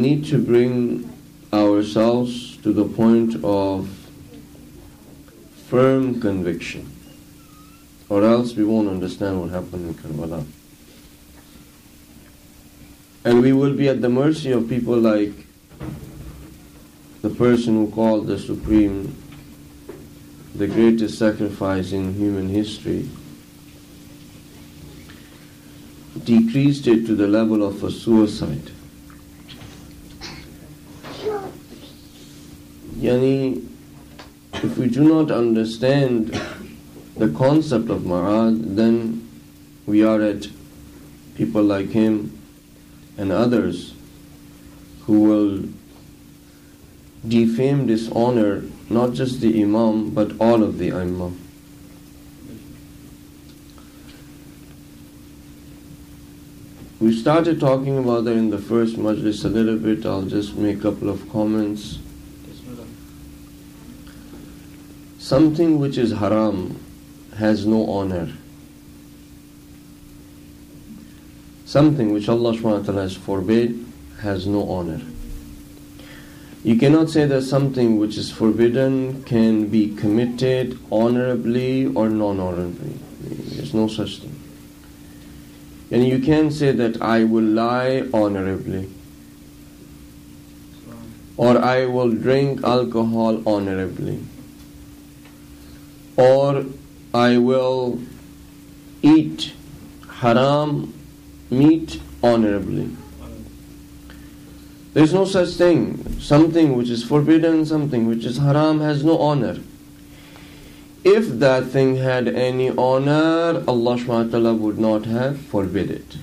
need to bring ourselves to the point of firm conviction, or else we won't understand what happened in Karbala. And we will be at the mercy of people like the person who called the Supreme the greatest sacrifice in human history, decreased it to the level of a suicide. Yani, if we do not understand the concept of Marad, then we are at people like him and others who will defame, dishonor not just the Imam but all of the Imam. We started talking about that in the first majlis a little bit. I'll just make a couple of comments. Something which is haram has no honor. Something which Allah subhanahu wa ta'ala has forbid has no honor. You cannot say that something which is forbidden can be committed honorably or non-honorably. There's no such thing. And you can't say that I will lie honorably, or I will drink alcohol honorably, or I will eat haram meat honorably. There's no such thing. Something which is forbidden, something which is haram has no honor. If that thing had any honor, Allah subhanahu wa ta'ala would not have forbid it.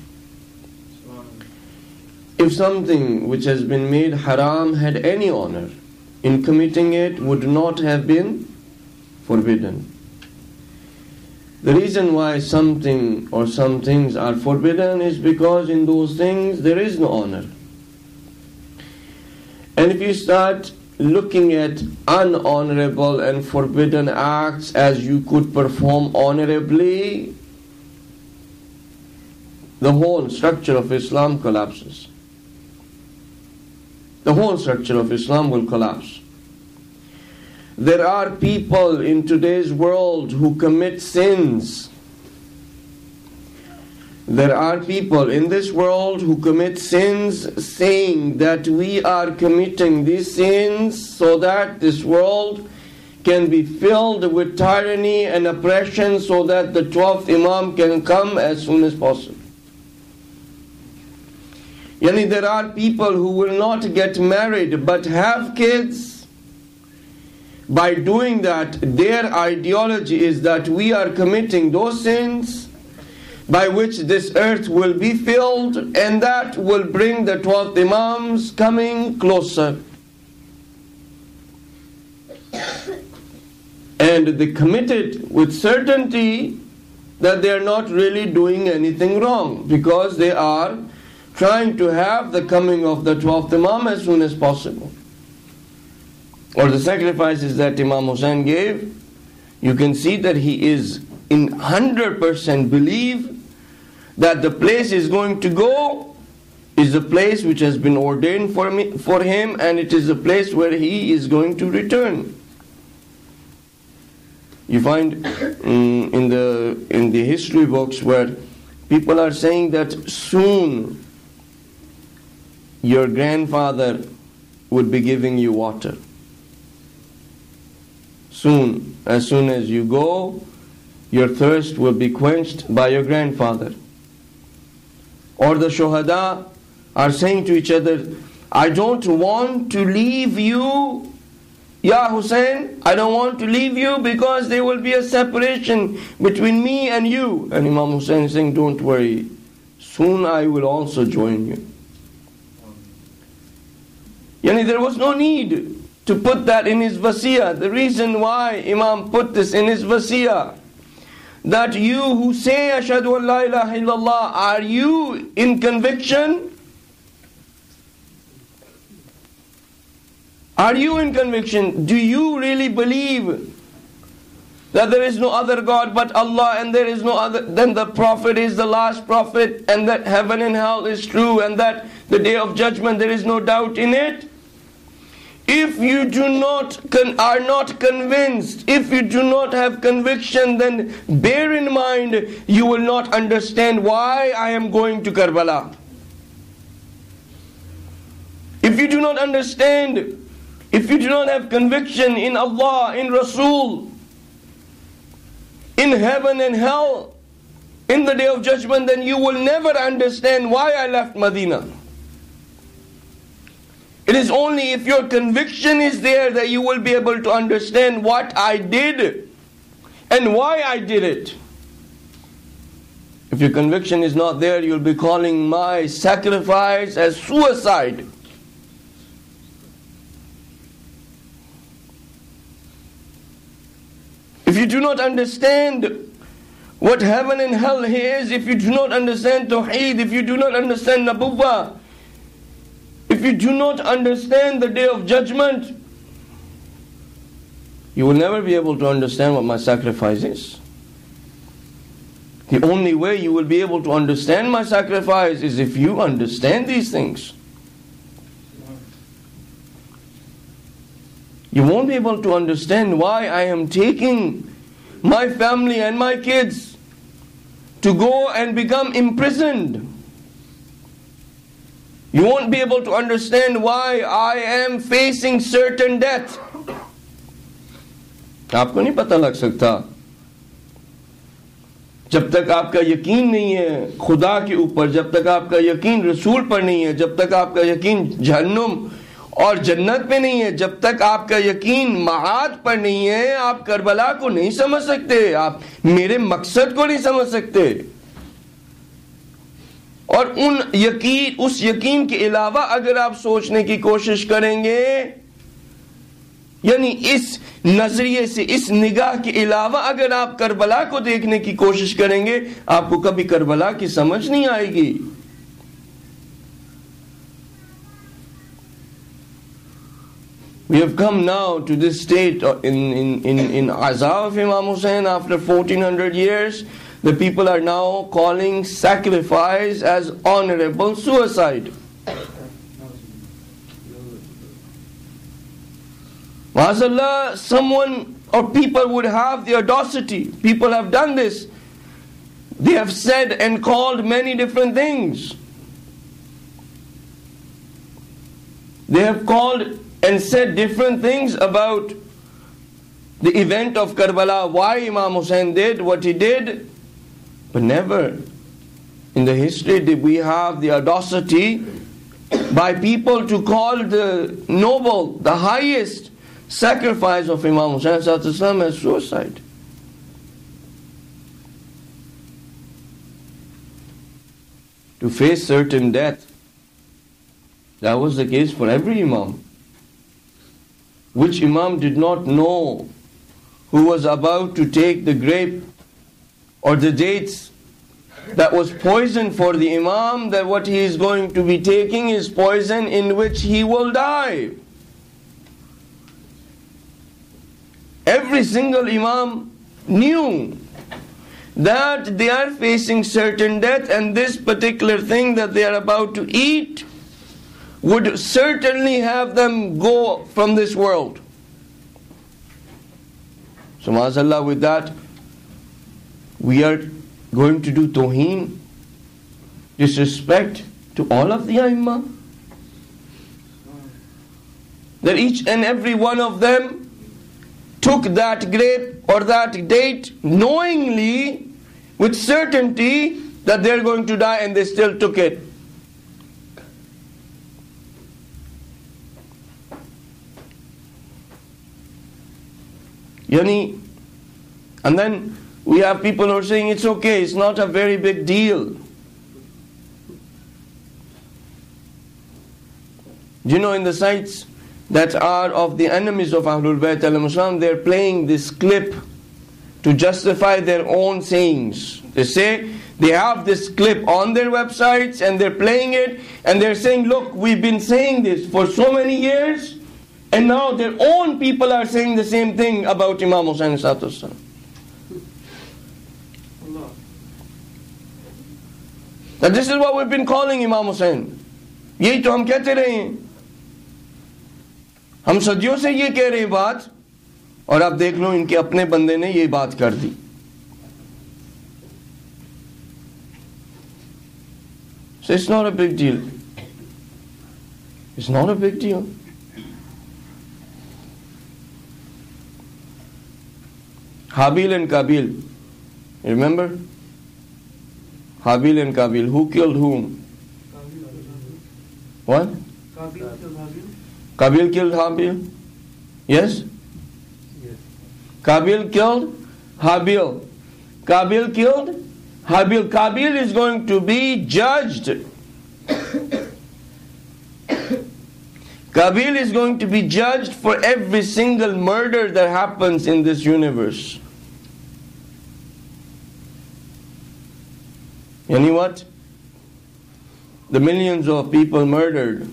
If something which has been made haram had any honor, in committing it would not have been forbidden. The reason why something or some things are forbidden is because in those things there is no honor. And if you start looking at unhonorable and forbidden acts as you could perform honorably, the whole structure of Islam collapses. The whole structure of Islam will collapse. There are people in today's world who commit sins. There are people in this world who commit sins saying that we are committing these sins so that this world can be filled with tyranny and oppression so that the 12th Imam can come as soon as possible. Yani there are people who will not get married but have kids. By doing that, their ideology is that we are committing those sins by which this earth will be filled, and that will bring the 12th Imams coming closer. And they committed with certainty that they are not really doing anything wrong, because they are trying to have the coming of the 12th Imam as soon as possible. Or the sacrifices that Imam Hussain gave, you can see that he is in 100% believe that the place is going to go is a place which has been ordained for him, and it is a place where he is going to return. You find in the history books where people are saying that soon your grandfather would be giving you water. Soon, as soon as you go, your thirst will be quenched by your grandfather. Or the Shuhada are saying to each other, I don't want to leave you, Ya Hussein, I don't want to leave you because there will be a separation between me and you. And Imam Hussain is saying, don't worry, soon I will also join you. Yani there was no need to put that in his wasiyah. The reason why Imam put this in his wasiyah, that you who say Ashhadu an la ilaha illallah, are you in conviction? Are you in conviction? Do you really believe that there is no other God but Allah, and there is no other, then the Prophet is the last Prophet, and that heaven and hell is true, and that the day of judgment there is no doubt in it. If you are not convinced, if you do not have conviction, then bear in mind you will not understand why I am going to Karbala. If you do not understand, if you do not have conviction in Allah, in Rasul, in heaven and hell, in the day of judgment, then you will never understand why I left Medina. It is only if your conviction is there that you will be able to understand what I did and why I did it. If your conviction is not there, you'll be calling my sacrifice as suicide. If you do not understand what heaven and hell is, if you do not understand Tawheed, if you do not understand Nabuwwah, if you do not understand the day of judgment, you will never be able to understand what my sacrifice is. The only way you will be able to understand my sacrifice is if you understand these things. You won't be able to understand why I am taking my family and my kids to go and become imprisoned. You won't be able to understand why I am facing certain death. आपको नहीं पता लग सकता जब तक आपका यकीन नहीं है खुदा के ऊपर, जब तक आपका यकीन रसूल पर नहीं है, जब तक आपका यकीन जहन्नुम और जन्नत पे नहीं है, जब तक आपका यकीन महाद पर नहीं है, आप करबला को नहीं समझ सकते, आप मेरे मकसद को नहीं समझ सकते। और उस यकीन के अलावा अगर आप सोचने की कोशिश करेंगे, यानी इस नजरिए से, इस निगाह के अलावा अगर आप करबला को देखने की कोशिश करेंगे, आपको कभी करबला की समझ नहीं आएगी। We have come now to this state in Azab of Imam Hussain after 1400 years. The people are now calling sacrifice as honorable suicide. Ma'azallah, someone or people would have the audacity. People have done this. They have said and called many different things. They have called and said different things about the event of Karbala, why Imam Hussain did what he did, but never in the history did we have the audacity by people to call the noble, the highest sacrifice of Imam Hussain as suicide. To face certain death, that was the case for every Imam. Which Imam did not know who was about to take the grape or the dates that was poison for the Imam, that what he is going to be taking is poison in which he will die. Every single Imam knew that they are facing certain death, and this particular thing that they are about to eat would certainly have them go from this world. So ma'azallah, with that, we are going to do tawheen, disrespect to all of the A'immah. That each and every one of them took that grape or that date knowingly, with certainty that they're going to die, and they still took it. And then we have people who are saying it's okay, it's not a very big deal. You know, in the sites that are of the enemies of Ahlul Bayt alayhimussalam, they're playing this clip to justify their own sayings. They say they have this clip on their websites and they're playing it, and they're saying, look, we've been saying this for so many years, and now their own people are saying the same thing about Imam Hussain. That this is what we've been calling Imam Hussain. यही तो हम कहते रहे हैं, हम सदियों से ये कह रहे हैं बात, और आप देख लो इनके अपने बंदे ने ये बात कर दी. So it's not a big deal. It's not a big deal. Habil and Qabil. You remember? Habil and Qabil. Who killed whom? What? Qabil killed Habil? Yes? Yes. Qabil killed Habil. Qabil killed Habil. Qabil is going to be judged. Qabil is going to be judged for every single murder that happens in this universe. You know what? The millions of people murdered.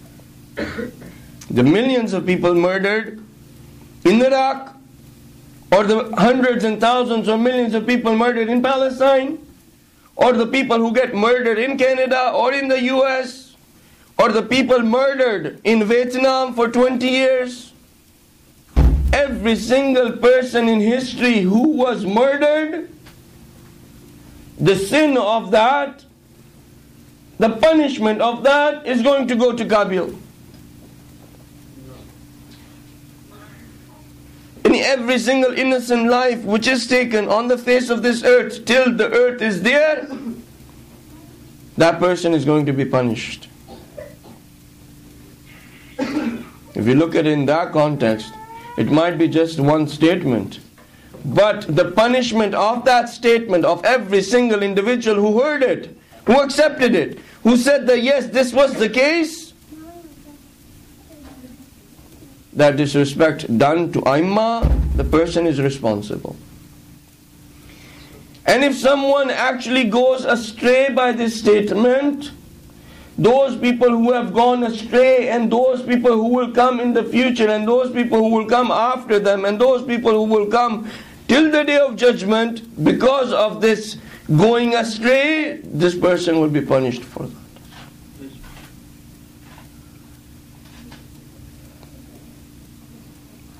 The millions of people murdered in Iraq, or the hundreds and thousands or millions of people murdered in Palestine, or the people who get murdered in Canada or in the US, or the people murdered in Vietnam for 20 years. Every single person in history who was murdered, the sin of that, the punishment of that is going to go to Qabil. In every single innocent life which is taken on the face of this earth, till the earth is there, that person is going to be punished. If you look at it in that context, it might be just one statement. But the punishment of that statement, of every single individual who heard it, who accepted it, who said that yes, this was the case, that disrespect done to Aimma, the person is responsible. And if someone actually goes astray by this statement, those people who have gone astray, and those people who will come in the future, and those people who will come after them, and those people who will come till the day of judgment, because of this going astray, this person will be punished for that.